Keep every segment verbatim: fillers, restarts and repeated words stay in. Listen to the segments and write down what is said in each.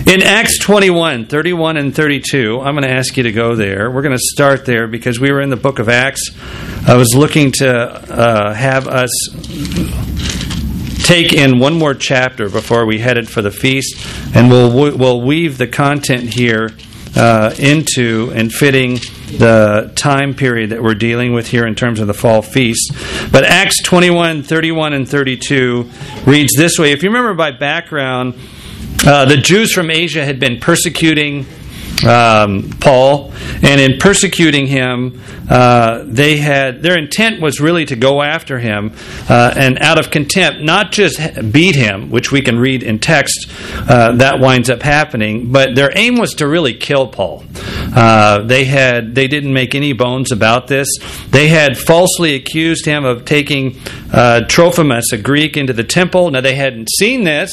In Acts twenty-one, thirty-one and thirty-two, I'm going to ask you to go there. We're going to start there because we were in the book of Acts. I was looking to uh, have us take in one more chapter before we headed for the feast, and we'll we'll weave the content here uh, into and fitting the time period that we're dealing with here in terms of the fall feast. But Acts twenty-one, thirty-one and thirty-two reads this way. If you remember by background, Uh, the Jews from Asia had been persecuting um, Paul, and in persecuting him, uh, they had their intent was really to go after him, uh, and out of contempt, not just beat him, which we can read in text, uh, that winds up happening, but their aim was to really kill Paul. Uh, they had they didn't make any bones about this. They had falsely accused him of taking uh, Trophimus, a Greek, into the temple. Now they hadn't seen this.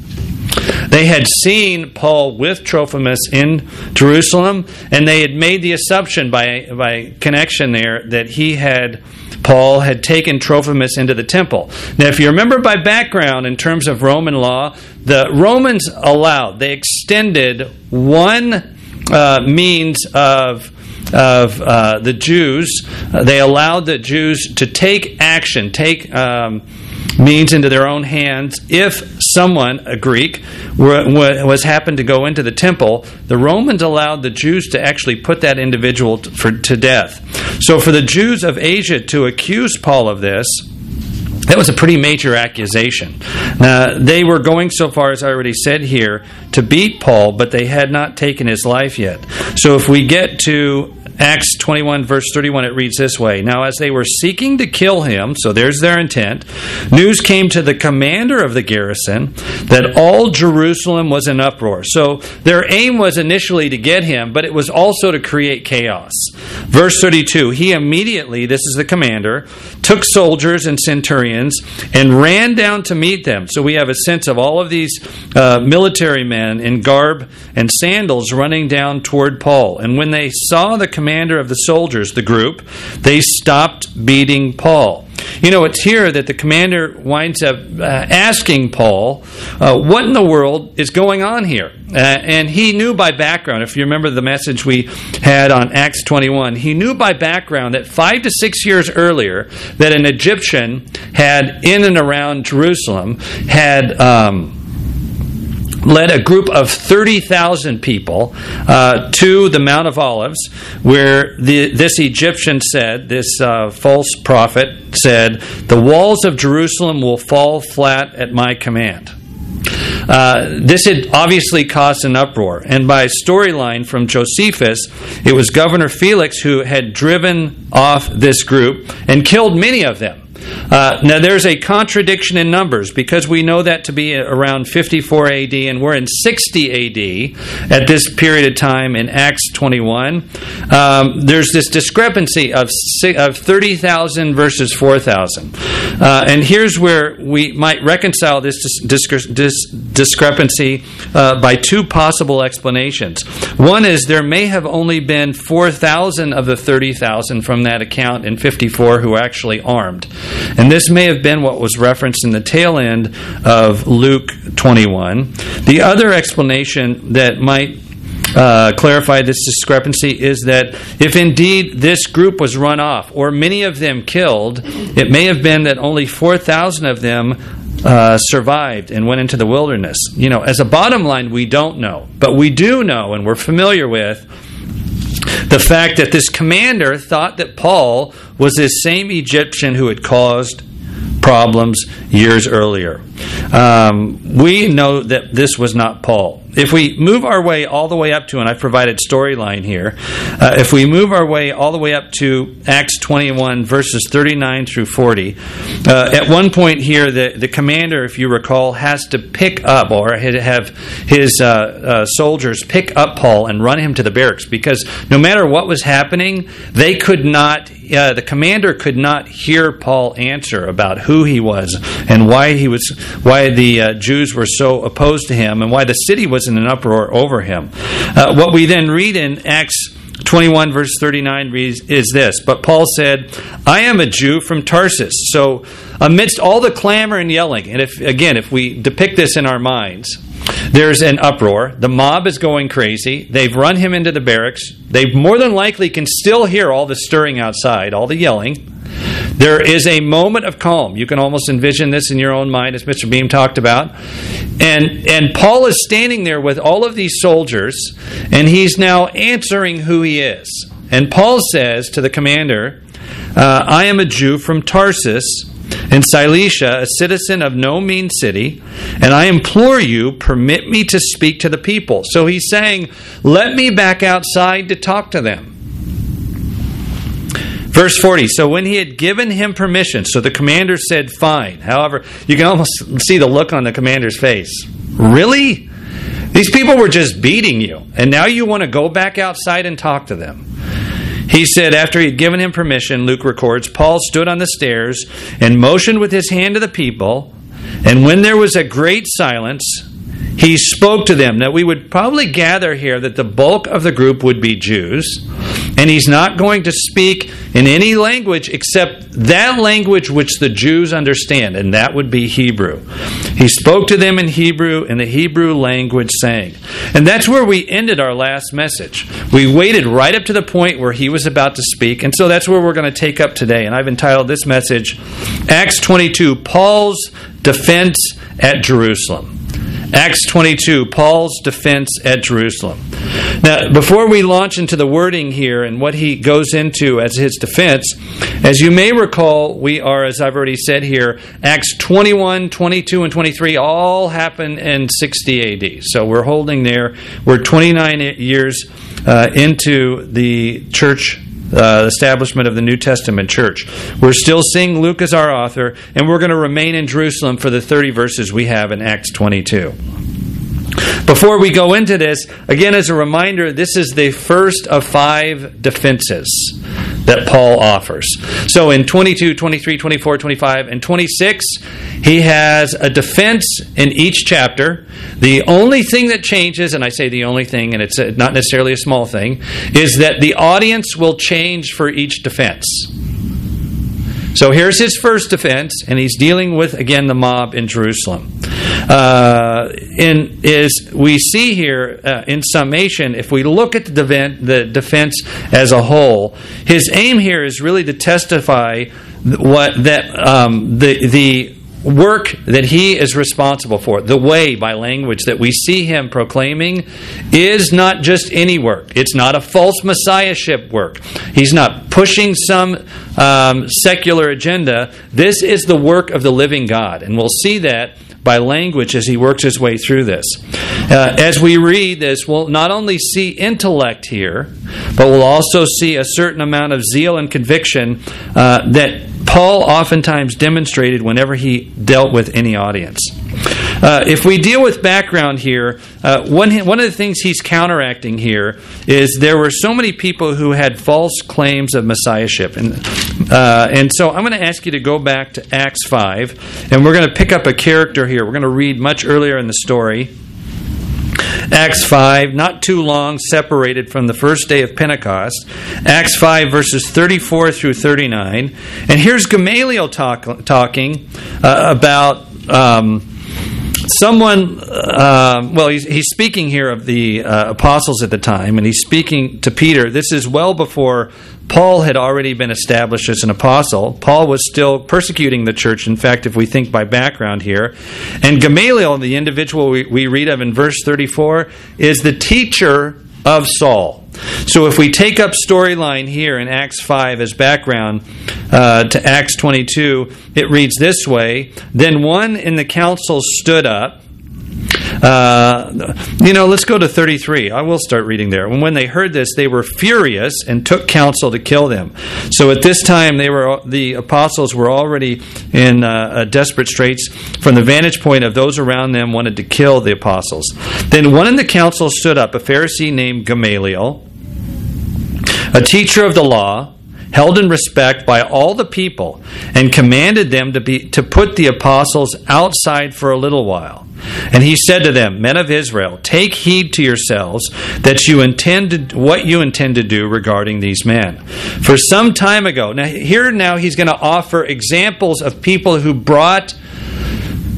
They had seen Paul with Trophimus in Jerusalem, and they had made the assumption by by connection there that he had, Paul had taken Trophimus into the temple. Now, if you remember by background in terms of Roman law, the Romans allowed, they extended one uh, means of of uh, the Jews. Uh, they allowed the Jews to take action, take um, means into their own hands. If someone, a Greek, were, was happened to go into the temple, the Romans allowed the Jews to actually put that individual to, for, to death. So for the Jews of Asia to accuse Paul of this, that was a pretty major accusation. Now, they were going so far, as I already said here, to beat Paul, but they had not taken his life yet. So if we get to Acts twenty-one, verse thirty-one, it reads this way. Now, as they were seeking to kill him, so there's their intent, news came to the commander of the garrison that all Jerusalem was in uproar. So their aim was initially to get him, but it was also to create chaos. Verse thirty-two, he immediately, this is the commander, took soldiers and centurions and ran down to meet them. So we have a sense of all of these uh, military men in garb and sandals running down toward Paul. And when they saw the commander of the soldiers, the group, they stopped beating Paul. You know, it's here that the commander winds up uh, asking Paul, uh, what in the world is going on here? Uh, and he knew by background, if you remember the message we had on Acts twenty-one, he knew by background that five to six years earlier that an Egyptian had, in and around Jerusalem, had Um, led a group of thirty thousand people uh, to the Mount of Olives, where the, this Egyptian said, this uh, false prophet said, the walls of Jerusalem will fall flat at my command. Uh, this had obviously caused an uproar, and by storyline from Josephus, it was Governor Felix who had driven off this group and killed many of them. Uh, now, there's a contradiction in numbers because we know that to be around fifty-four A D, and we're in sixty A D at this period of time in Acts twenty-one. Um, there's this discrepancy of of thirty thousand versus four thousand. Uh, and here's where we might reconcile this dis- dis- discrepancy uh, by two possible explanations. One is there may have only been four thousand of the thirty thousand from that account in fifty-four who were actually armed. And this may have been what was referenced in the tail end of Luke twenty-one. The other explanation that might uh, clarify this discrepancy is that if indeed this group was run off, or many of them killed, it may have been that only four thousand of them uh, survived and went into the wilderness. You know, as a bottom line, we don't know. But we do know, and we're familiar with, the fact that this commander thought that Paul was this same Egyptian who had caused problems years earlier. Um, we know that this was not Paul. If we move our way all the way up to, and I've provided storyline here, uh, if we move our way all the way up to Acts twenty-one, verses thirty-nine through forty, uh, at one point here, the, the commander, if you recall, has to pick up, or have his uh, uh, soldiers pick up Paul and run him to the barracks, because no matter what was happening, they could not, uh, the commander could not hear Paul answer about who he was and why he was, why the uh, Jews were so opposed to him and why the city was in an uproar over him. Uh, what we then read in Acts twenty-one, verse thirty-nine reads, is this: but Paul said, I am a Jew from Tarsus. So amidst all the clamor and yelling, and if again, if we depict this in our minds, there's an uproar. The mob is going crazy. They've run him into the barracks. They more than likely can still hear all the stirring outside, all the yelling. There is a moment of calm. You can almost envision this in your own mind, as Mister Beam talked about. And and Paul is standing there with all of these soldiers, and he's now answering who he is. And Paul says to the commander, uh, I am a Jew from Tarsus in Cilicia, a citizen of no mean city, and I implore you, permit me to speak to the people. So he's saying, let me back outside to talk to them. Verse forty, so when he had given him permission, so the commander said, fine. However, you can almost see the look on the commander's face. Really? These people were just beating you, and now you want to go back outside and talk to them. He said, after he had given him permission, Luke records, Paul stood on the stairs and motioned with his hand to the people, and when there was a great silence, he spoke to them. Now, we would probably gather here that the bulk of the group would be Jews, and he's not going to speak in any language except that language which the Jews understand, and that would be Hebrew. He spoke to them in Hebrew, in the Hebrew language, saying. And that's where we ended our last message. We waited right up to the point where he was about to speak, and so that's where we're going to take up today. And I've entitled this message, Acts twenty-two, Paul's Defense at Jerusalem. Acts twenty-two, Paul's defense at Jerusalem. Now, before we launch into the wording here and what he goes into as his defense, as you may recall, we are, as I've already said here, Acts twenty-one, twenty-two, and twenty-three all happen in sixty A D. So we're holding there. We're twenty-nine years uh, into the church Uh, establishment of the New Testament church. We're still seeing Luke as our author, and we're going to remain in Jerusalem for the thirty verses we have in Acts twenty-two. Before we go into this, again as a reminder, this is the first of five defenses that Paul offers. So in twenty-two, twenty-three, twenty-four, twenty-five, and twenty-six, he has a defense in each chapter. The only thing that changes, and I say the only thing, and it's not necessarily a small thing, is that the audience will change for each defense. So here's his first defense, and he's dealing with, again, the mob in Jerusalem. Uh, in is we see here, uh, in summation, if we look at the, defense, the defense as a whole, his aim here is really to testify what that um, the the work that he is responsible for, the way by language that we see him proclaiming, is not just any work. It's not a false messiahship work. He's not pushing some um, secular agenda. This is the work of the living God, and we'll see that by language as he works his way through this. Uh, as we read this, we'll not only see intellect here, but we'll also see a certain amount of zeal and conviction uh, that Paul oftentimes demonstrated whenever he dealt with any audience. Uh, if we deal with background here, uh, one one of the things he's counteracting here is there were so many people who had false claims of messiahship. And, uh, and so I'm going to ask you to go back to Acts five, and we're going to pick up a character here. We're going to read much earlier in the story. Acts five, not too long separated from the first day of Pentecost. Acts five, verses thirty-four through thirty-nine. And here's Gamaliel talk, talking uh, about um, someone, uh, well, he's, he's speaking here of the uh, apostles at the time, and he's speaking to Peter. This is well before Paul had already been established as an apostle. Paul was still persecuting the church, in fact, if we think by background here. And Gamaliel, the individual we, we read of in verse thirty-four, is the teacher of Saul. So if we take up storyline here in Acts five as background uh, to Acts twenty-two, it reads this way: Then one in the council stood up. Uh, you know, let's go to thirty-three. I will start reading there. And when they heard this, they were furious and took counsel to kill them. So at this time, they were the apostles were already in uh, desperate straits. From the vantage point of those around them, wanted to kill the apostles. Then one in the council stood up, a Pharisee named Gamaliel, a teacher of the law, held in respect by all the people, and commanded them to be to put the apostles outside for a little while. And he said to them, Men of Israel, take heed to yourselves that you intend to, what you intend to do regarding these men. For some time ago, now here now he's going to offer examples of people who brought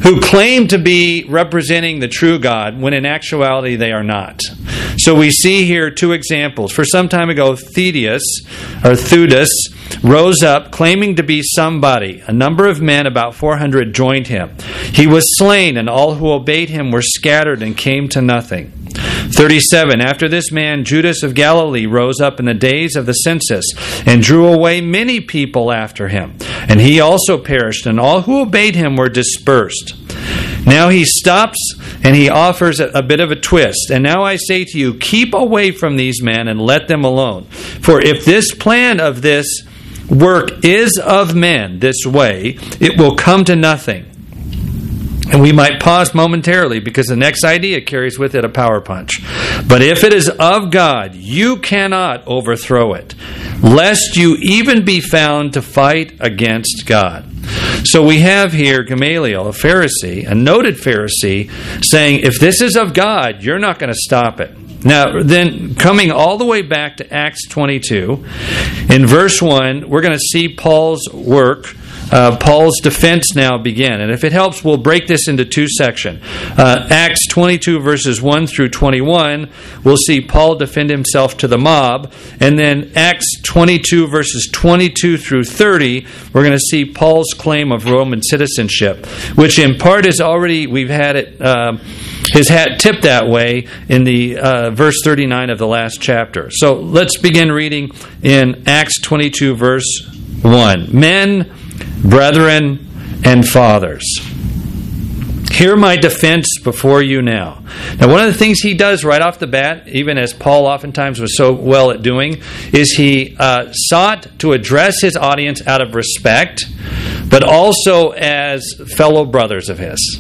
who claim to be representing the true God when in actuality they are not. So we see here two examples. For some time ago, Theudas, or Theudas, rose up claiming to be somebody. A number of men, about four hundred, joined him. He was slain, and all who obeyed him were scattered and came to nothing. thirty-seven. After this man, Judas of Galilee rose up in the days of the census and drew away many people after him. And he also perished, and all who obeyed him were dispersed. Now he stops and he offers a, a bit of a twist. And now I say to you, keep away from these men and let them alone. For if this plan of this work is of men this way, it will come to nothing. And we might pause momentarily because the next idea carries with it a power punch. But if it is of God, you cannot overthrow it, lest you even be found to fight against God. So we have here Gamaliel, a Pharisee, a noted Pharisee, saying, if this is of God, you're not going to stop it. Now, then, coming all the way back to Acts twenty-two, in verse one, we're going to see Paul's work, uh, Paul's defense now begin. And if it helps, we'll break this into two sections. Uh, Acts twenty-two, verses one through twenty-one, we'll see Paul defend himself to the mob. And then Acts twenty-two, verses twenty-two through thirty, we're going to see Paul's claim of Roman citizenship, which in part is already, we've had it... Um, his hat tipped that way in the uh, verse thirty-nine of the last chapter. So let's begin reading in Acts twenty-two, verse one. Men, brethren, and fathers, hear my defense before you now. Now, one of the things he does right off the bat, even as Paul oftentimes was so well at doing, is he uh, sought to address his audience out of respect, but also as fellow brothers of his.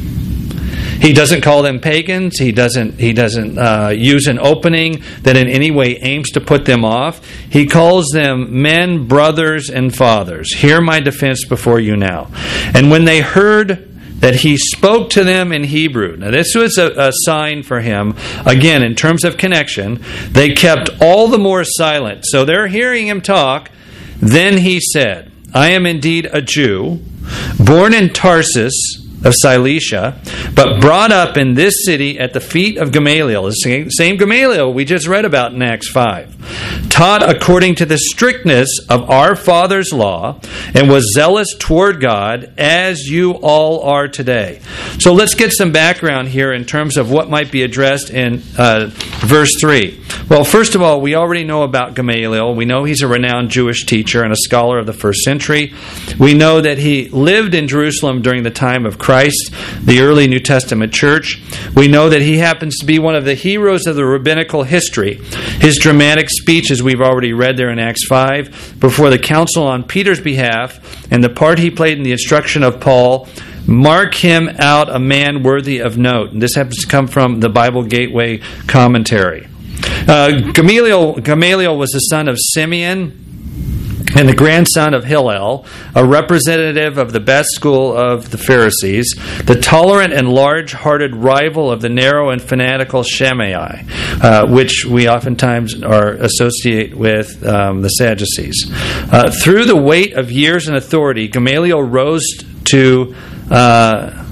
He doesn't call them pagans. He doesn't He doesn't uh, use an opening that in any way aims to put them off. He calls them men, brothers, and fathers. Hear my defense before you now. And when they heard that he spoke to them in Hebrew. Now this was a, a sign for him, again, in terms of connection. They kept all the more silent. So they're hearing him talk. Then he said, I am indeed a Jew, born in Tarsus of Cilicia, but brought up in this city at the feet of Gamaliel, the same, same Gamaliel we just read about in Acts five, taught according to the strictness of our father's law, and was zealous toward God, as you all are today. So let's get some background here in terms of what might be addressed in uh, verse three. Well, first of all, we already know about Gamaliel. We know he's a renowned Jewish teacher and a scholar of the first century. We know that he lived in Jerusalem during the time of Christ, the early New Testament church. We know that he happens to be one of the heroes of the rabbinical history. His dramatic speech, as we've already read there in Acts five, before the council on Peter's behalf, and the part he played in the instruction of Paul, mark him out a man worthy of note. And this happens to come from the Bible Gateway commentary. Uh, Gamaliel, Gamaliel was the son of Simeon and the grandson of Hillel, a representative of the best school of the Pharisees, the tolerant and large-hearted rival of the narrow and fanatical Shammai, uh, which we oftentimes are associate with um, the Sadducees. Uh, through the weight of years and authority, Gamaliel rose to uh,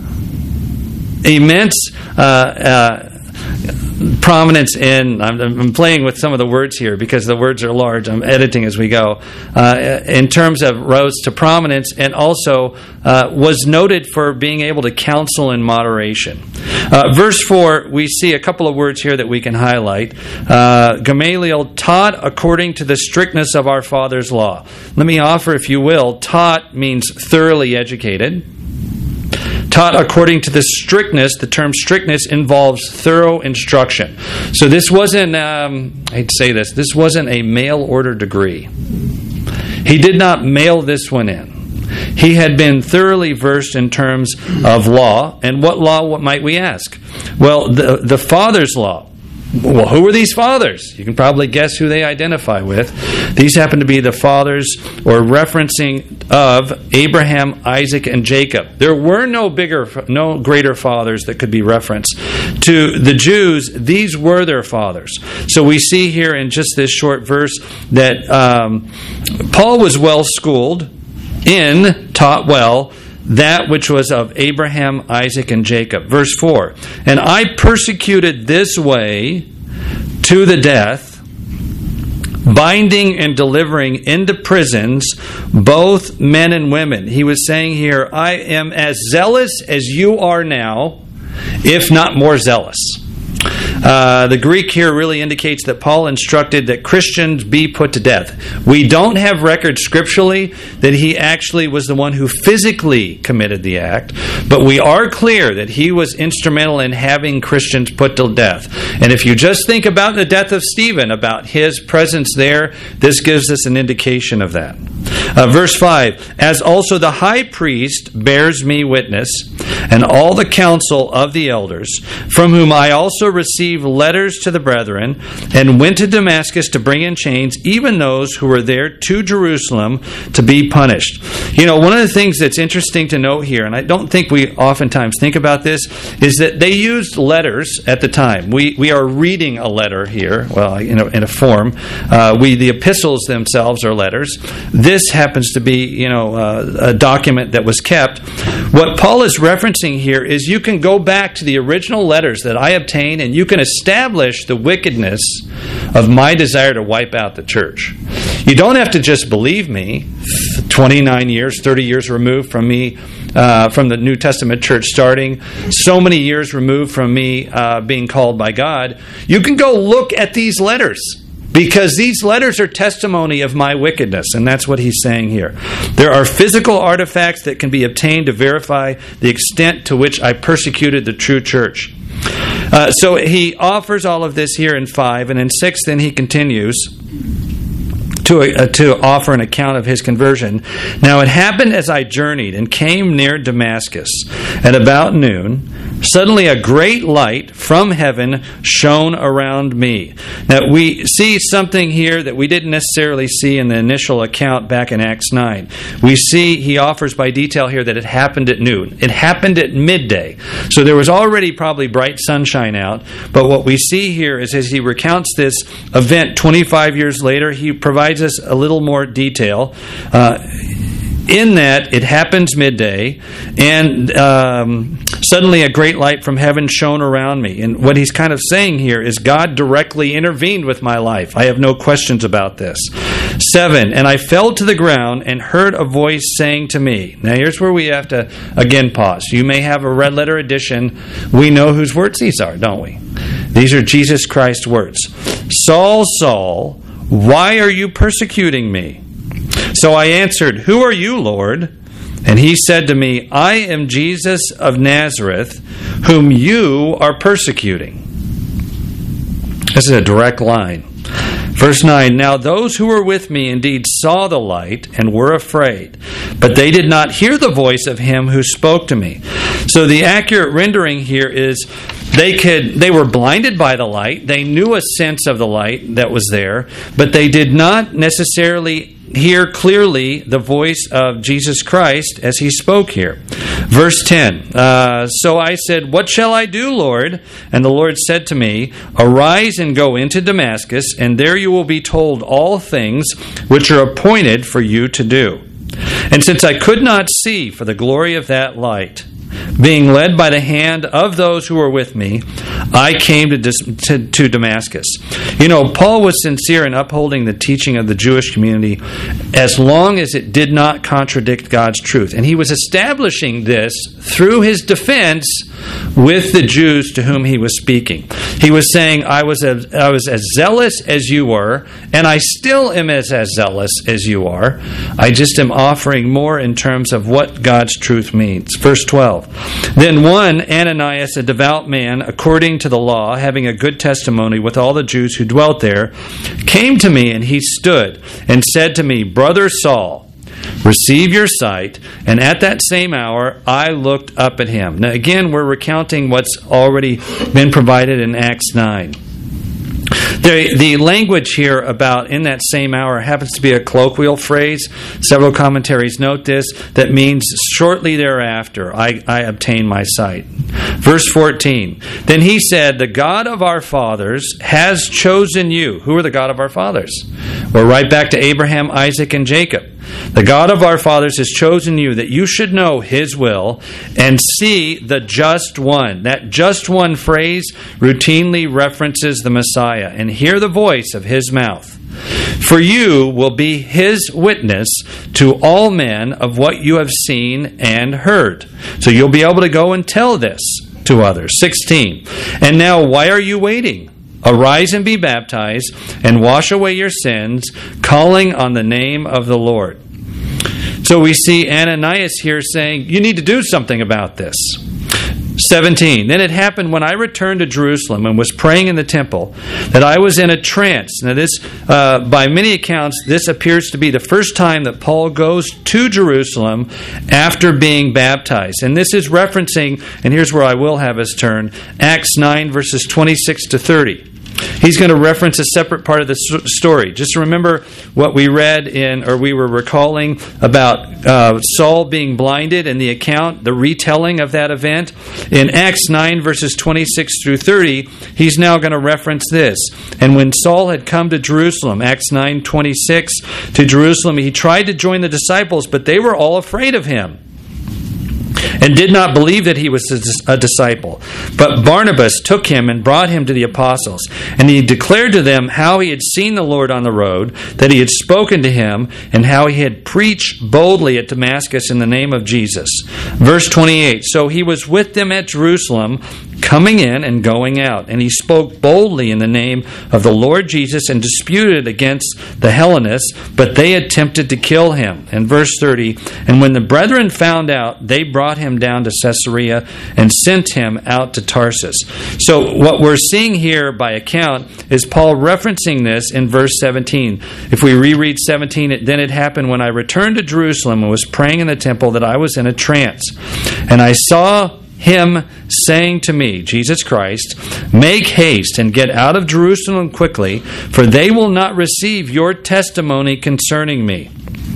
immense uh, uh, prominence in, I'm, I'm playing with some of the words here because the words are large, I'm editing as we go, uh, in terms of rose to prominence, and also uh, was noted for being able to counsel in moderation. Uh, verse four, we see a couple of words here that we can highlight. Uh, Gamaliel taught according to the strictness of our father's law. Let me offer, if you will, taught means thoroughly educated. Taught according to the strictness. The term strictness involves thorough instruction. So this wasn't, um, I'd say this, this wasn't a mail order degree. He did not mail this one in. He had been thoroughly versed in terms of law. And what law, what might we ask? Well, the, the Father's law. Well, who were these fathers? You can probably guess who they identify with. These happen to be the fathers, or referencing of Abraham, Isaac, and Jacob. There were no bigger, no greater fathers that could be referenced. To the Jews, these were their fathers. So we see here in just this short verse that um, Paul was well schooled in, taught well, that which was of Abraham, Isaac, and Jacob. Verse four, and I persecuted this way to the death, binding and delivering into prisons both men and women. He was saying here, I am as zealous as you are now, if not more zealous. Uh, the Greek here really indicates that Paul instructed that Christians be put to death. We don't have record scripturally that he actually was the one who physically committed the act, but we are clear that he was instrumental in having Christians put to death. And if you just think about the death of Stephen, about his presence there, this gives us an indication of that. Uh, verse five, as also the high priest bears me witness, and all the council of the elders, from whom I also received letters to the brethren, and went to Damascus to bring in chains even those who were there to Jerusalem to be punished. You know, one of the things that's interesting to note here, and I don't think we oftentimes think about this, is that they used letters at the time. We we are reading a letter here, well, you know, in a form. Uh, we the epistles themselves are letters. This happens to be, you know, uh, a document that was kept. What Paul is referencing here is you can go back to the original letters that I obtained, and you can establish the wickedness of my desire to wipe out the church. You don't have to just believe me. twenty-nine years, thirty years removed from me, uh, from the New Testament church starting, so many years removed from me uh, being called by God. You can go look at these letters, because these letters are testimony of my wickedness, and that's what he's saying here. There are physical artifacts that can be obtained to verify the extent to which I persecuted the true church. Uh, so he offers all of this here in five, and in six then he continues to, uh, to offer an account of his conversion. Now it happened as I journeyed and came near Damascus at about noon, suddenly a great light from heaven shone around me. Now we see something here that we didn't necessarily see in the initial account back in Acts nine. We see he offers by detail here that it happened at noon. It happened at midday. So there was already probably bright sunshine out. But what we see here is as he recounts this event twenty-five years later, he provides us a little more detail. Uh, In that, it happens midday, and um, suddenly a great light from heaven shone around me. And what he's kind of saying here is God directly intervened with my life. I have no questions about this. Seven, and I fell to the ground and heard a voice saying to me. Now here's where we have to, again, pause. You may have a red letter edition. We know whose words these are, don't we? These are Jesus Christ's words. Saul, Saul, why are you persecuting me? So I answered, who are you, Lord? And he said to me, I am Jesus of Nazareth, whom you are persecuting. This is a direct line. Verse nine, now those who were with me indeed saw the light and were afraid, but they did not hear the voice of him who spoke to me. So the accurate rendering here is they could they were blinded by the light. They knew a sense of the light that was there, but they did not necessarily hear clearly the voice of Jesus Christ as he spoke here. Verse ten, uh, so I said, what shall I do, Lord? And the Lord said to me, arise and go into Damascus, and there you will be told all things which are appointed for you to do. And since I could not see for the glory of that light, being led by the hand of those who were with me, I came to, to, to Damascus. You know, Paul was sincere in upholding the teaching of the Jewish community as long as it did not contradict God's truth. And he was establishing this through his defense with the Jews to whom he was speaking. He was saying, I was, a, I was as zealous as you were, and I still am as, as zealous as you are. I just am offering more in terms of what God's truth means. Verse twelve. Then one, Ananias, a devout man, according to the law, having a good testimony with all the Jews who dwelt there, came to me, and he stood and said to me, Brother Saul, receive your sight. And at that same hour, I looked up at him. Now again, we're recounting what's already been provided in Acts nine. The, the language here about in that same hour happens to be a colloquial phrase. Several commentaries note this. That means shortly thereafter I, I obtained my sight. Verse fourteen. Then he said, the God of our fathers has chosen you. Who are the God of our fathers? We're right back to Abraham, Isaac, and Jacob. The God of our fathers has chosen you that you should know His will and see the just one. That just one phrase routinely references the Messiah, and hear the voice of His mouth. For you will be His witness to all men of what you have seen and heard. So you'll be able to go and tell this to others. sixteen. And now why are you waiting? Arise and be baptized and wash away your sins, calling on the name of the Lord. So we see Ananias here saying, you need to do something about this. seventeen. Then it happened when I returned to Jerusalem and was praying in the temple that I was in a trance. Now this, uh, by many accounts, this appears to be the first time that Paul goes to Jerusalem after being baptized. And this is referencing, and here's where I will have us turn, Acts nine verses twenty-six to thirty. He's going to reference a separate part of the story. Just remember what we read in, or we were recalling about uh, Saul being blinded and the account, the retelling of that event. In Acts nine, verses twenty-six through thirty, he's now going to reference this. And when Saul had come to Jerusalem, Acts nine twenty-six, to Jerusalem, he tried to join the disciples, but they were all afraid of him and did not believe that he was a disciple. But Barnabas took him and brought him to the apostles. And he declared to them how he had seen the Lord on the road, that he had spoken to him, and how he had preached boldly at Damascus in the name of Jesus. Verse twenty-eight, so he was with them at Jerusalem, coming in and going out. And he spoke boldly in the name of the Lord Jesus and disputed against the Hellenists, but they attempted to kill him. And verse thirty, and when the brethren found out, they brought him down to Caesarea and sent him out to Tarsus. So what we're seeing here by account is Paul referencing this in verse seventeen. If we reread seventeen, it, then it happened when I returned to Jerusalem and was praying in the temple that I was in a trance. And I saw him saying to me, Jesus Christ, make haste and get out of Jerusalem quickly, for they will not receive your testimony concerning me.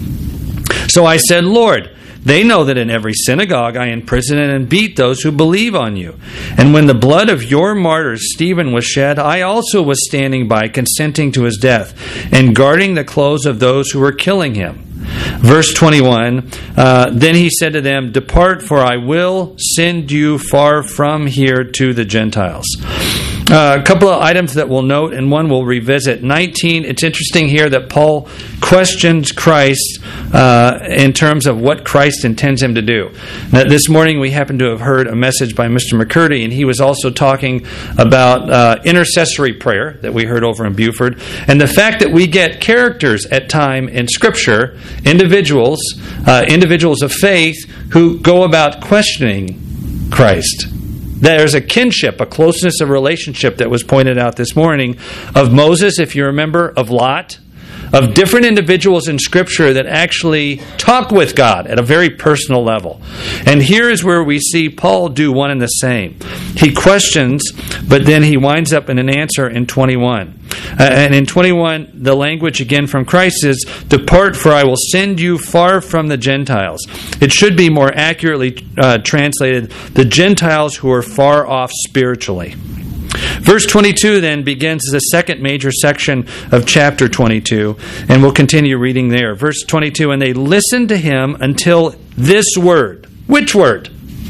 So I said, Lord, they know that in every synagogue I imprison and beat those who believe on you. And when the blood of your martyr Stephen was shed, I also was standing by, consenting to his death, and guarding the clothes of those who were killing him. Verse twenty-one, uh, then he said to them, depart, for I will send you far from here to the Gentiles. Uh, a couple of items that we'll note, and one we'll revisit. nineteen, it's interesting here that Paul questions Christ uh, in terms of what Christ intends him to do. Now, this morning we happen to have heard a message by Mister McCurdy, and he was also talking about uh, intercessory prayer that we heard over in Buford, and the fact that we get characters at time in Scripture, individuals, uh, individuals of faith who go about questioning Christ. There's a kinship, a closeness of relationship that was pointed out this morning of Moses, if you remember, of Lot, of different individuals in Scripture that actually talk with God at a very personal level. And here is where we see Paul do one and the same. He questions, but then he winds up in an answer in twenty-one. Uh, and in twenty-one, the language again from Christ is, depart, for I will send you far from the Gentiles. It should be more accurately uh, translated, the Gentiles who are far off spiritually. Verse twenty-two then begins the second major section of chapter twenty-two, and we'll continue reading there. Verse twenty-two, and they listened to him until this word. Which word?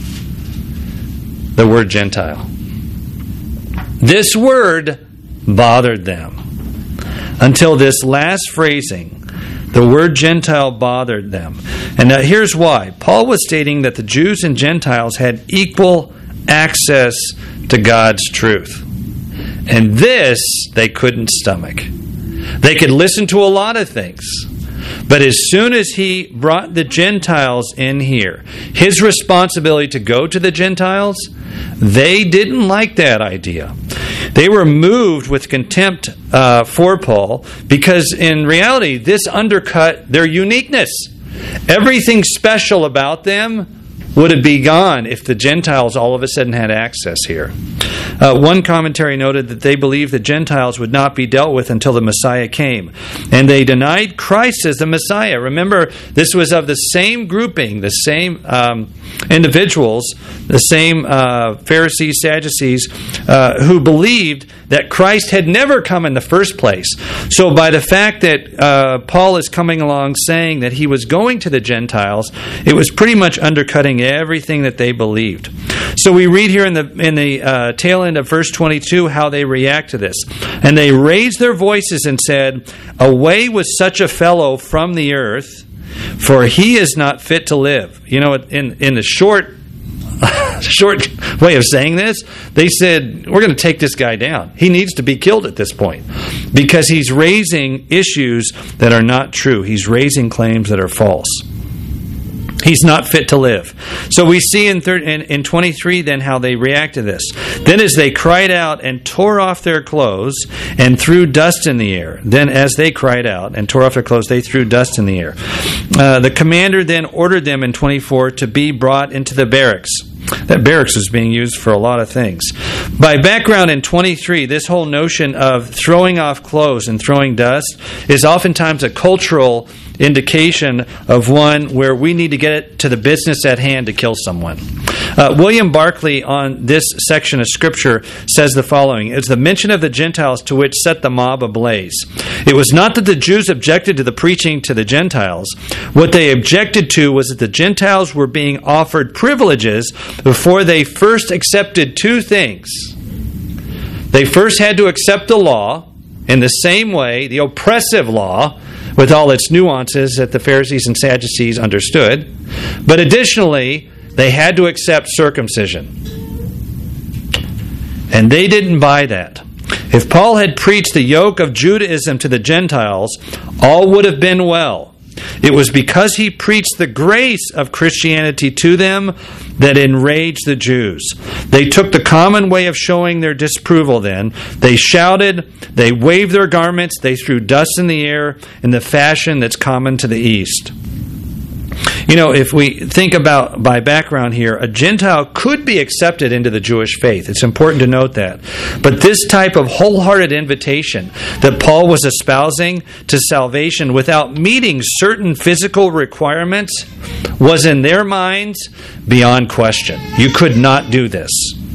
The word Gentile. This word bothered them. Until this last phrasing, the word Gentile bothered them. And now here's why. Paul was stating that the Jews and Gentiles had equal access to God's truth. And this they couldn't stomach. They could listen to a lot of things. But as soon as he brought the Gentiles in here, his responsibility to go to the Gentiles, they didn't like that idea. They were moved with contempt uh, for Paul because in reality, this undercut their uniqueness. Everything special about them would have been gone if the Gentiles all of a sudden had access here. Uh, one commentary noted that they believed the Gentiles would not be dealt with until the Messiah came. And they denied Christ as the Messiah. Remember, this was of the same grouping, the same um, individuals, the same uh, Pharisees, Sadducees, uh, who believed that Christ had never come in the first place. So by the fact that uh, Paul is coming along saying that he was going to the Gentiles, it was pretty much undercutting everything that they believed. So we read here in the in the uh, tail end of verse twenty-two how they react to this. And they raised their voices and said, "Away with such a fellow from the earth, for he is not fit to live." You know, in, in the short short way of saying this, they said, we're going to take this guy down. He needs to be killed at this point because he's raising issues that are not true. He's raising claims that are false. He's not fit to live. So we see in, thir- in in twenty-three then how they react to this. Then as they cried out and tore off their clothes and threw dust in the air. Then as they cried out and tore off their clothes, they threw dust in the air. Uh, the commander then ordered them in twenty-four to be brought into the barracks. That barracks was being used for a lot of things. By background in twenty-three, this whole notion of throwing off clothes and throwing dust is oftentimes a cultural indication of one where we need to get it to the business at hand to kill someone. Uh, William Barclay on this section of Scripture says the following: "It's the mention of the Gentiles to which set the mob ablaze. It was not that the Jews objected to the preaching to the Gentiles. What they objected to was that the Gentiles were being offered privileges before they first accepted two things. They first had to accept the law in the same way, the oppressive law, with all its nuances that the Pharisees and Sadducees understood. But additionally, they had to accept circumcision. And they didn't buy that. If Paul had preached the yoke of Judaism to the Gentiles, all would have been well. It was because he preached the grace of Christianity to them that enraged the Jews. They took the common way of showing their disapproval then. They shouted, they waved their garments, they threw dust in the air in the fashion that's common to the East." You know, if we think about by background here, a Gentile could be accepted into the Jewish faith. It's important to note that. But this type of wholehearted invitation that Paul was espousing to salvation without meeting certain physical requirements was in their minds beyond question. You could not do this.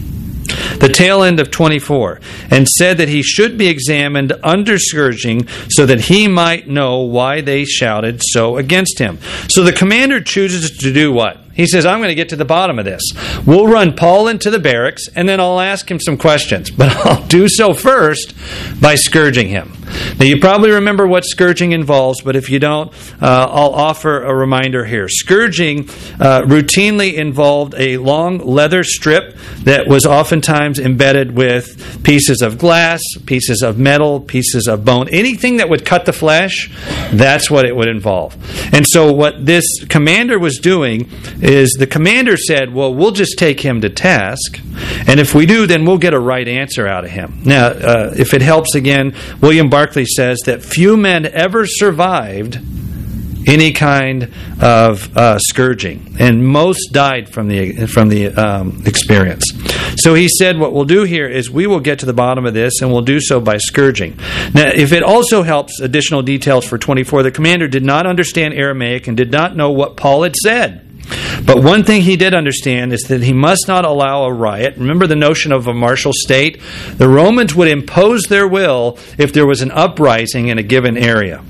The tail end of twenty-four, "and said that he should be examined under scourging so that he might know why they shouted so against him." So the commander chooses to do what? He says, I'm going to get to the bottom of this. We'll run Paul into the barracks, and then I'll ask him some questions. But I'll do so first by scourging him. Now, you probably remember what scourging involves, but if you don't, uh, I'll offer a reminder here. Scourging uh, routinely involved a long leather strip that was oftentimes embedded with pieces of glass, pieces of metal, pieces of bone. Anything that would cut the flesh, that's what it would involve. And so what this commander was doing is the commander said, well, we'll just take him to task, and if we do, then we'll get a right answer out of him. Now, uh, if it helps again, William Barclay says that few men ever survived any kind of uh, scourging, and most died from the from the um, experience. So he said, what we'll do here is we will get to the bottom of this, and we'll do so by scourging. Now, if it also helps, additional details for twenty-four, the commander did not understand Aramaic and did not know what Paul had said. But one thing he did understand is that he must not allow a riot. Remember the notion of a martial state? The Romans would impose their will if there was an uprising in a given area.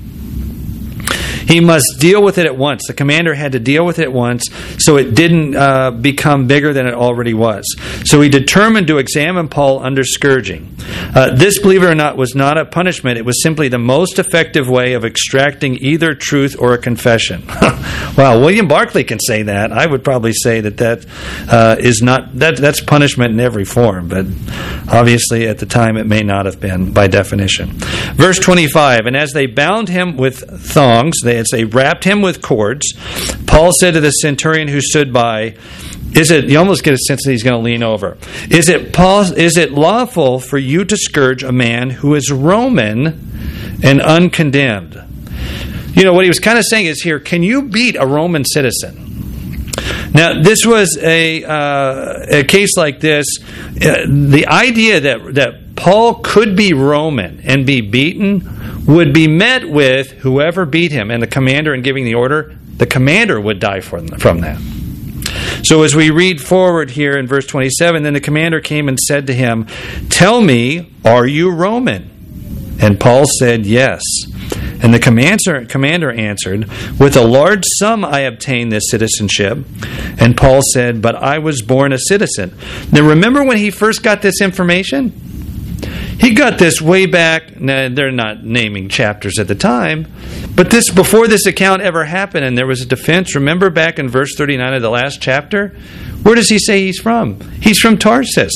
He must deal with it at once. The commander had to deal with it at once so it didn't uh, become bigger than it already was. So he determined to examine Paul under scourging. Uh, this, believe it or not, was not a punishment. It was simply the most effective way of extracting either truth or a confession. Wow, William Barclay can say that. I would probably say that that uh, is not that that's punishment in every form, but obviously at the time it may not have been by definition. Verse twenty-five, and as they bound him with thongs, they, as they wrapped him with cords, Paul said to the centurion who stood by, Is it, you almost get a sense that he's going to lean over. Is it, Paul, is it lawful for you to scourge a man who is Roman and uncondemned? You know, what he was kind of saying is here, can you beat a Roman citizen? Now, this was a uh, a case like this. Uh, the idea that that Paul could be Roman and be beaten would be met with whoever beat him, and the commander in giving the order, the commander would die from from that. So as we read forward here in verse twenty-seven, then the commander came and said to him, "Tell me, are you Roman?" And Paul said, "Yes." And the commander, commander answered, "With a large sum I obtained this citizenship." And Paul said, "But I was born a citizen." Now remember when he first got this information? He got this way back. Now, they're not naming chapters at the time, but this before this account ever happened, and there was a defense. Remember back in verse thirty-nine of the last chapter? Where does he say he's from? He's from Tarsus.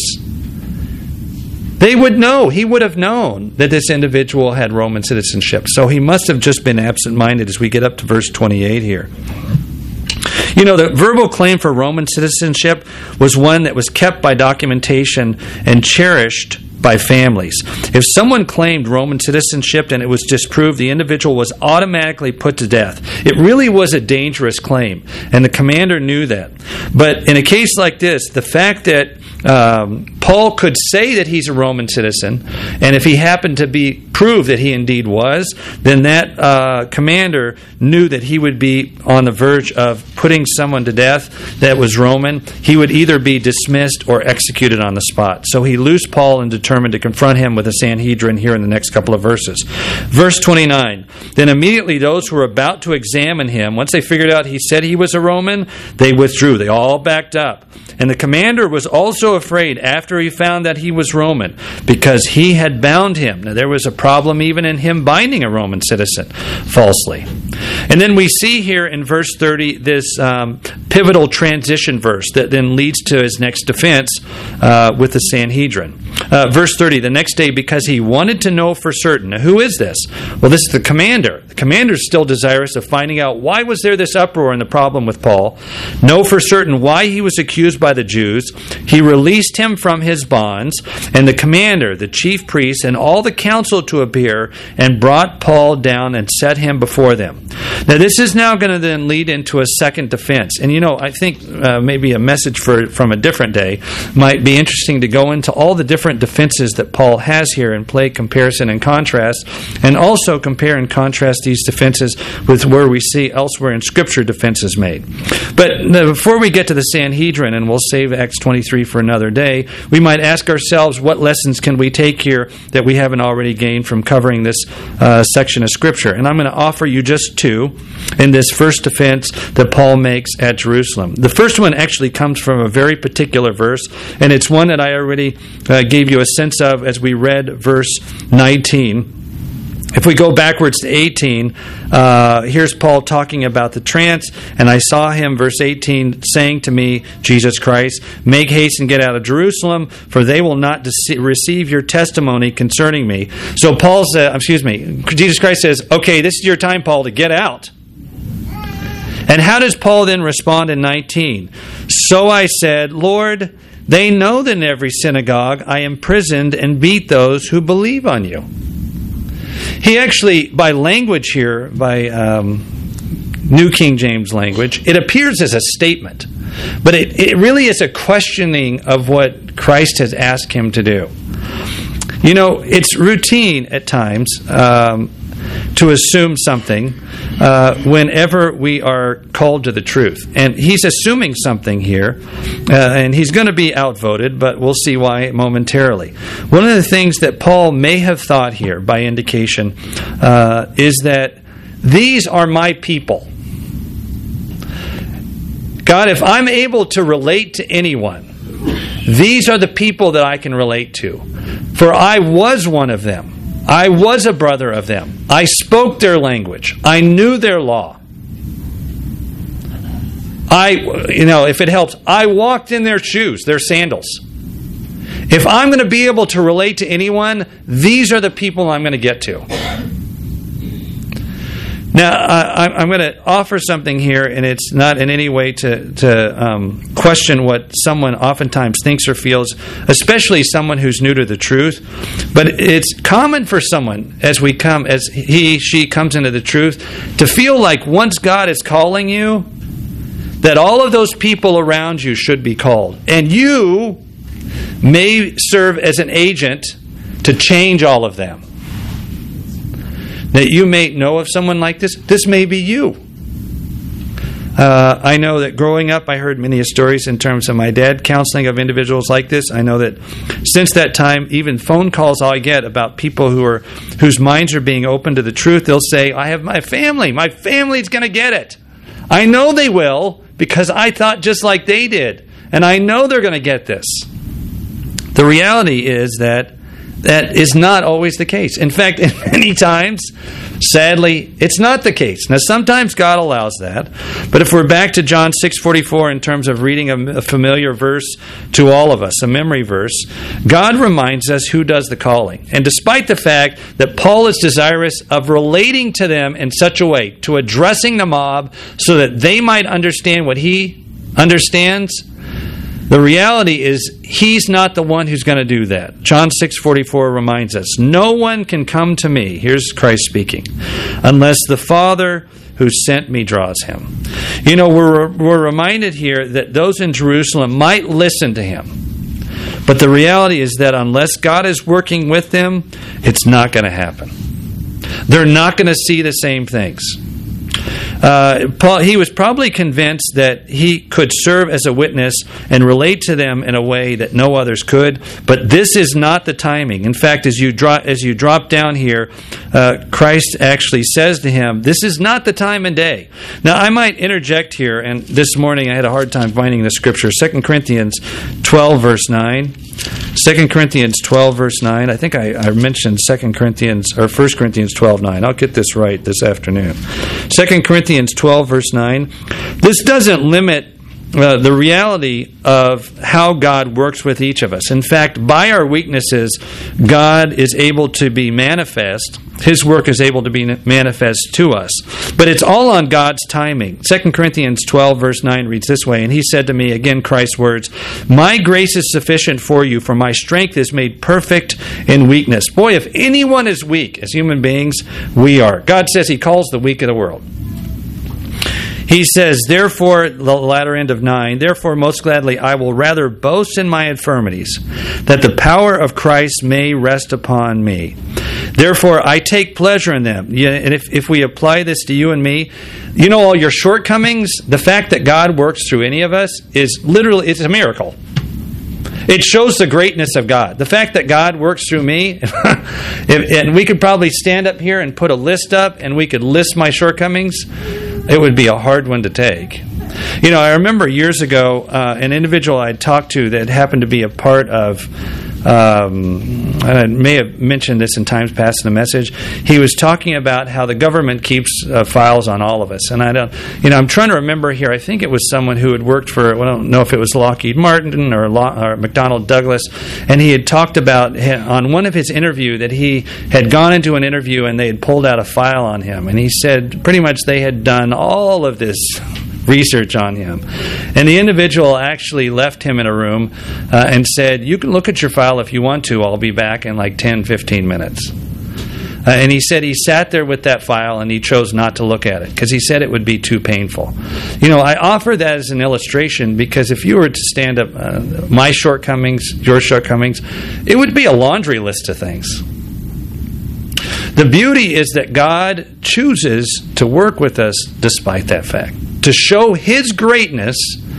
They would know. He would have known that this individual had Roman citizenship. So he must have just been absent-minded as we get up to verse twenty-eight here. You know, the verbal claim for Roman citizenship was one that was kept by documentation and cherished by families. If someone claimed Roman citizenship and it was disproved, the individual was automatically put to death. It really was a dangerous claim, and the commander knew that. But in a case like this, the fact that um, Paul could say that he's a Roman citizen, and if he happened to be proved that he indeed was, then that uh, commander knew that he would be on the verge of putting someone to death that was Roman. He would either be dismissed or executed on the spot. So he loosed Paul and determined to confront him with the Sanhedrin here in the next couple of verses. Verse twenty-nine, then immediately those who were about to examine him, once they figured out he said he was a Roman, they withdrew. They all backed up. And the commander was also afraid after he found that he was Roman, because he had bound him. Now there was a problem even in him binding a Roman citizen falsely. And then we see here in verse thirty this um, pivotal transition verse that then leads to his next defense uh, with the Sanhedrin. Uh, verse thirty, the next day, because he wanted to know for certain. Now, who is this? Well, this is the commander. The commander is still desirous of finding out why was there this uproar and the problem with Paul. Know for certain why he was accused by the Jews. He released him from his bonds, and the commander, the chief priests, and all the council to appear, and brought Paul down and set him before them. Now, this is now going to then lead into a second defense. And, you know, I think uh, maybe a message for from a different day might be interesting to go into all the different defenses that Paul has here and play comparison and contrast, and also compare and contrast these defenses with where we see elsewhere in Scripture defenses made. But before we get to the Sanhedrin, and we'll save Acts twenty-three for another day, we might ask ourselves, what lessons can we take here that we haven't already gained from covering this uh, section of Scripture? And I'm going to offer you just two in this first defense that Paul makes at Jerusalem. The first one actually comes from a very particular verse, and it's one that I already uh, gave you a sense of as we read verse nineteen. If we go backwards to eighteen, uh, here's Paul talking about the trance, and I saw him, verse eighteen, saying to me, Jesus Christ, make haste and get out of Jerusalem, for they will not dece- receive your testimony concerning me. So Paul says, excuse me, Jesus Christ says, okay, this is your time, Paul, to get out. And how does Paul then respond in nineteen? So I said, Lord, they know that in every synagogue I imprisoned and beat those who believe on you. He actually, by language here, by um, New King James language, it appears as a statement. But it, it really is a questioning of what Christ has asked him to do. You know, it's routine at times um, to assume something uh, whenever we are called to the truth. And he's assuming something here, uh, and he's going to be outvoted, but we'll see why momentarily. One of the things that Paul may have thought here, by indication, uh, is that these are my people. God, if I'm able to relate to anyone, these are the people that I can relate to. For I was one of them. I was a brother of them. I spoke their language. I knew their law. I, you know, if it helps, I walked in their shoes, their sandals. If I'm going to be able to relate to anyone, these are the people I'm going to get to. Now, I, I'm going to offer something here, and it's not in any way to, to um, question what someone oftentimes thinks or feels, especially someone who's new to the truth. But it's common for someone, as we come, as he, she comes into the truth, to feel like once God is calling you, that all of those people around you should be called. And you may serve as an agent to change all of them. That you may know of someone like this. This may be you. Uh, I know that growing up, I heard many stories in terms of my dad counseling of individuals like this. I know that since that time, even phone calls I get about people who are whose minds are being open to the truth, they'll say, I have my family. My family's going to get it. I know they will because I thought just like they did. And I know they're going to get this. The reality is that that is not always the case. In fact, many times, sadly, it's not the case. Now, sometimes God allows that. But if we're back to John six forty-four in terms of reading a familiar verse to all of us, a memory verse, God reminds us who does the calling. And despite the fact that Paul is desirous of relating to them in such a way, to addressing the mob so that they might understand what he understands, the reality is he's not the one who's going to do that. John six forty-four reminds us, no one can come to me, here's Christ speaking, unless the Father who sent me draws him. You know, we're, we're reminded here that those in Jerusalem might listen to him. But the reality is that unless God is working with them, it's not going to happen. They're not going to see the same things. Uh, Paul, he was probably convinced that he could serve as a witness and relate to them in a way that no others could. But this is not the timing. In fact, as you drop as you drop down here, uh, Christ actually says to him, "This is not the time and day." Now, I might interject here, and this morning I had a hard time finding the scripture. Second Corinthians twelve, verse nine. Second Corinthians twelve, verse nine. I think I, I mentioned Second Corinthians or First Corinthians twelve, nine. I'll get this right this afternoon. Second Corinthians twelve, verse nine. This doesn't limit uh, the reality of how God works with each of us. In fact, by our weaknesses, God is able to be manifest. His work is able to be manifest to us. But it's all on God's timing. Second Corinthians twelve, verse nine reads this way, and he said to me, again Christ's words, my grace is sufficient for you, for my strength is made perfect in weakness. Boy, if anyone is weak as human beings, we are. God says he calls the weak of the world. He says, therefore, the latter end of nine, therefore most gladly I will rather boast in my infirmities, that the power of Christ may rest upon me. Therefore I take pleasure in them. Yeah, and if, if we apply this to you and me, you know, all your shortcomings, the fact that God works through any of us is literally, it's a miracle. It shows the greatness of God. The fact that God works through me, if, and we could probably stand up here and put a list up and we could list my shortcomings, it would be a hard one to take. You know, I remember years ago, uh, an individual I talked to that happened to be a part of, um, I may have mentioned this in times past in the message. He was talking about how the government keeps uh, files on all of us, and I don't, you know, I'm trying to remember here. I think it was someone who had worked for, well, I don't know if it was Lockheed Martin or, Law, or McDonnell Douglas, and he had talked about on one of his interview that he had gone into an interview and they had pulled out a file on him, and he said pretty much they had done all of this research on him. And the individual actually left him in a room uh, and said, you can look at your file if you want to. I'll be back in like ten, fifteen minutes. Uh, and he said he sat there with that file and he chose not to look at it because he said it would be too painful. You know, I offer that as an illustration because if you were to stand up uh, my shortcomings, your shortcomings, it would be a laundry list of things. The beauty is that God chooses to work with us despite that fact, to show His greatness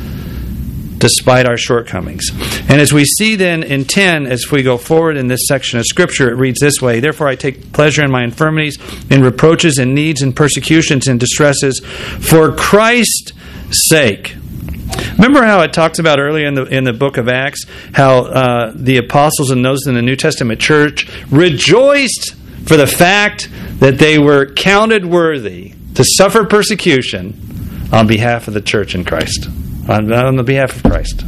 despite our shortcomings. And as we see then in ten, as we go forward in this section of Scripture, it reads this way, therefore I take pleasure in my infirmities, in reproaches, in needs, in persecutions, in distresses, for Christ's sake. Remember how it talks about earlier in the in the book of Acts, how uh, the apostles and those in the New Testament church rejoiced for the fact that they were counted worthy to suffer persecution on behalf of the church in Christ, on, on the behalf of Christ.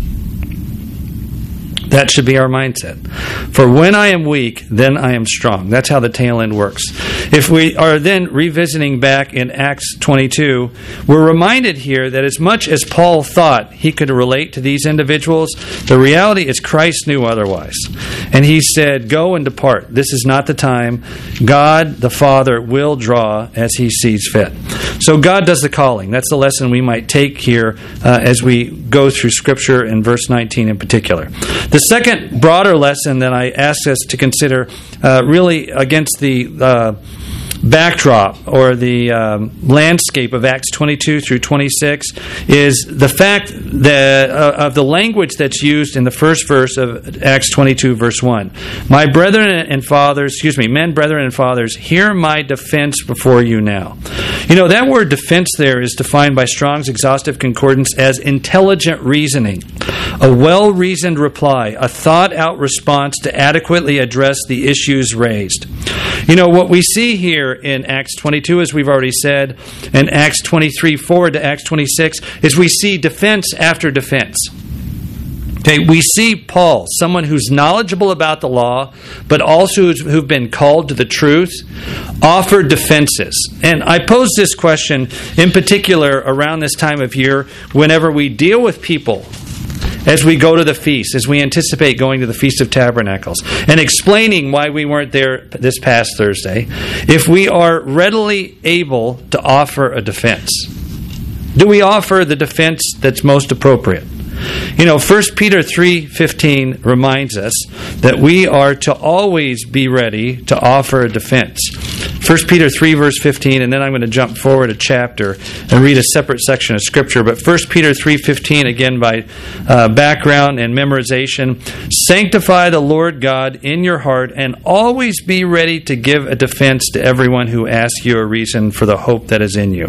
That should be our mindset. For when I am weak, then I am strong. That's how the tail end works. If we are then revisiting back in Acts twenty-two, we're reminded here that as much as Paul thought he could relate to these individuals, the reality is Christ knew otherwise. And he said, go and depart. This is not the time. God, the Father, will draw as he sees fit. So God does the calling. That's the lesson we might take here uh, as we go through Scripture in verse nineteen in particular. The second broader lesson that I ask us to consider uh, really against the uh, backdrop or the um, landscape of Acts twenty-two through twenty-six is the fact that uh, of the language that's used in the first verse of Acts twenty-two, verse one. My brethren and fathers, excuse me, men, brethren, and fathers, hear my defense before you now. You know, that word defense there is defined by Strong's Exhaustive Concordance as intelligent reasoning, a well-reasoned reply, a thought-out response to adequately address the issues raised. You know, what we see here in Acts twenty-two, as we've already said, and Acts twenty-three forward to Acts twenty-six, is we see defense after defense. Okay, we see Paul, someone who's knowledgeable about the law, but also who've been called to the truth, offer defenses. And I pose this question in particular around this time of year whenever we deal with people as we go to the feast, as we anticipate going to the Feast of Tabernacles, and explaining why we weren't there this past Thursday, if we are readily able to offer a defense. Do we offer the defense that's most appropriate? You know, First Peter three fifteen reminds us that we are to always be ready to offer a defense. First Peter three verse fifteen, and then I'm going to jump forward a chapter and read a separate section of Scripture. But First Peter three fifteen, again by uh, background and memorization, sanctify the Lord God in your heart and always be ready to give a defense to everyone who asks you a reason for the hope that is in you,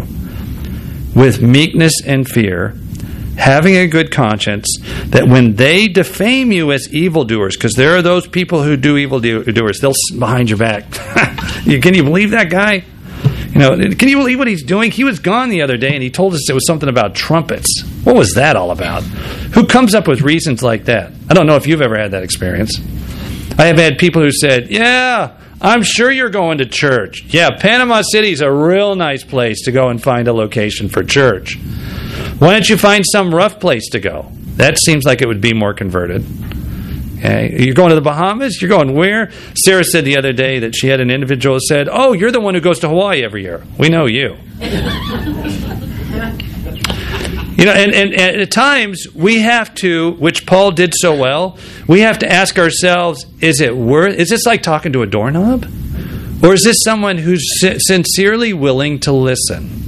with meekness and fear, having a good conscience, that when they defame you as evildoers, because there are those people who do evildoers, they'll sit behind your back. Can you believe that guy? You know, can you believe what he's doing? He was gone the other day and he told us it was something about trumpets. What was that all about? Who comes up with reasons like that? I don't know if you've ever had that experience. I have had people who said, yeah, I'm sure you're going to church. Yeah, Panama City's a real nice place to go and find a location for church. Why don't you find some rough place to go? That seems like it would be more converted. Okay. You're going to the Bahamas? You're going where? Sarah said the other day that she had an individual who said, oh, you're the one who goes to Hawaii every year. We know you. You know, and, and, and at times we have to, which Paul did so well, we have to ask ourselves, is it worth, is this like talking to a doorknob? Or is this someone who's sincerely willing to listen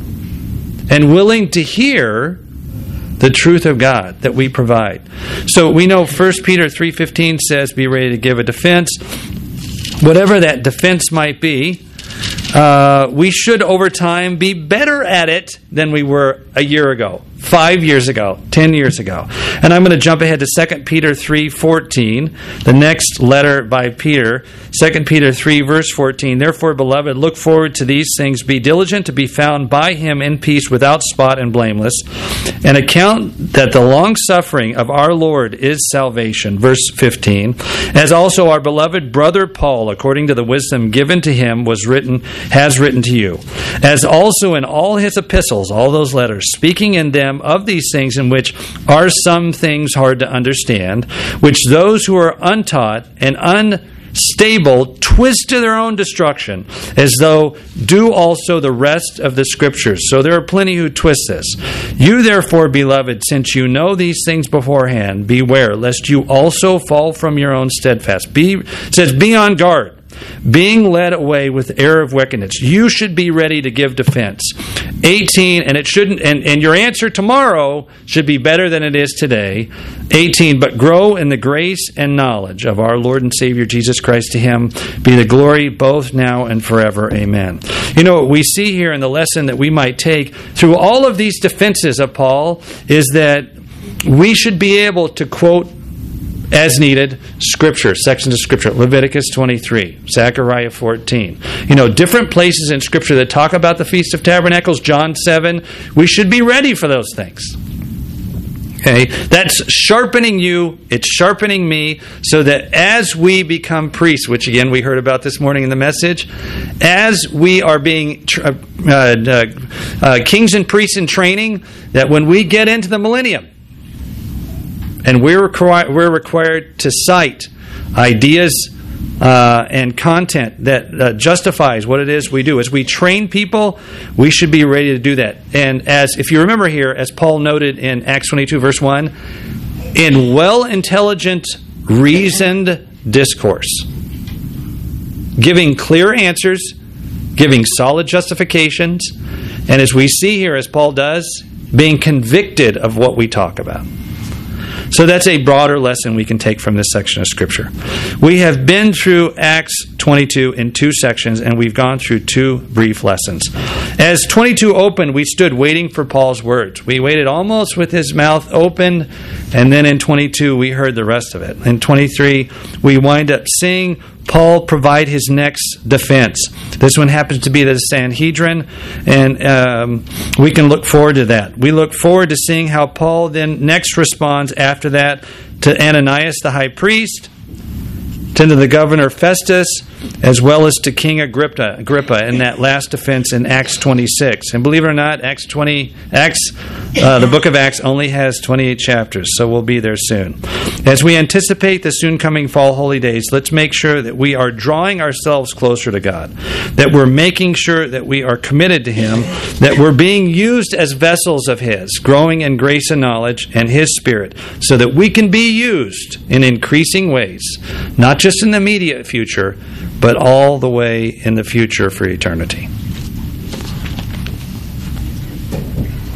and willing to hear the truth of God that we provide? So we know First Peter three fifteen says, be ready to give a defense. Whatever that defense might be, uh, we should over time be better at it than we were a year ago, five years ago, ten years ago. And I'm going to jump ahead to Second Peter three fourteen, the next letter by Peter. Second Peter three verse fourteen, therefore, beloved, look forward to these things. Be diligent to be found by him in peace, without spot and blameless, and account that the long-suffering of our Lord is salvation. Verse fifteen, as also our beloved brother Paul, according to the wisdom given to him, was written, has written to you, as also in all his epistles, all those letters, speaking in them of these things, in which are some things hard to understand, which those who are untaught and unstable twist to their own destruction, as though do also the rest of the Scriptures. So there are plenty who twist this. You therefore, beloved, since you know these things beforehand, beware lest you also fall from your own steadfast. Be, it says, be on guard, being led away with error of wickedness. You should be ready to give defense. eighteen, and it shouldn't, and, and your answer tomorrow should be better than it is today. eighteen, but grow in the grace and knowledge of our Lord and Savior Jesus Christ. To him be the glory both now and forever. Amen. You know, what we see here in the lesson that we might take through all of these defenses of Paul is that we should be able to quote as needed Scripture, sections of Scripture. Leviticus twenty-three, Zechariah fourteen. You know, different places in Scripture that talk about the Feast of Tabernacles, John seven. We should be ready for those things. Okay, that's sharpening you, it's sharpening me, so that as we become priests, which again we heard about this morning in the message, as we are being uh, uh, uh, kings and priests in training, that when we get into the millennium, and we're, requi- we're required to cite ideas Uh, and content that uh, justifies what it is we do. As we train people, we should be ready to do that. And as if you remember here, as Paul noted in Acts twenty-two, verse one, in well-intelligent, reasoned discourse, giving clear answers, giving solid justifications, and as we see here, as Paul does, being convicted of what we talk about. So that's a broader lesson we can take from this section of Scripture. We have been through Acts twenty-two in two sections, and we've gone through two brief lessons. As twenty-two opened, we stood waiting for Paul's words. We waited almost with his mouth open, and then in twenty-two, we heard the rest of it. In twenty-three, we wind up seeing Paul provide his next defense. This one happens to be the Sanhedrin, and um, we can look forward to that. We look forward to seeing how Paul then next responds after that to Ananias the high priest, to the governor Festus, as well as to King Agrippa, Agrippa in that last defense in Acts twenty-six. And believe it or not, Acts twenty, Acts, uh, the book of Acts only has twenty-eight chapters, so we'll be there soon. As we anticipate the soon coming fall holy days, let's make sure that we are drawing ourselves closer to God, that we're making sure that we are committed to Him, that we're being used as vessels of His, growing in grace and knowledge and His Spirit, so that we can be used in increasing ways, not just in the immediate future, but all the way in the future for eternity.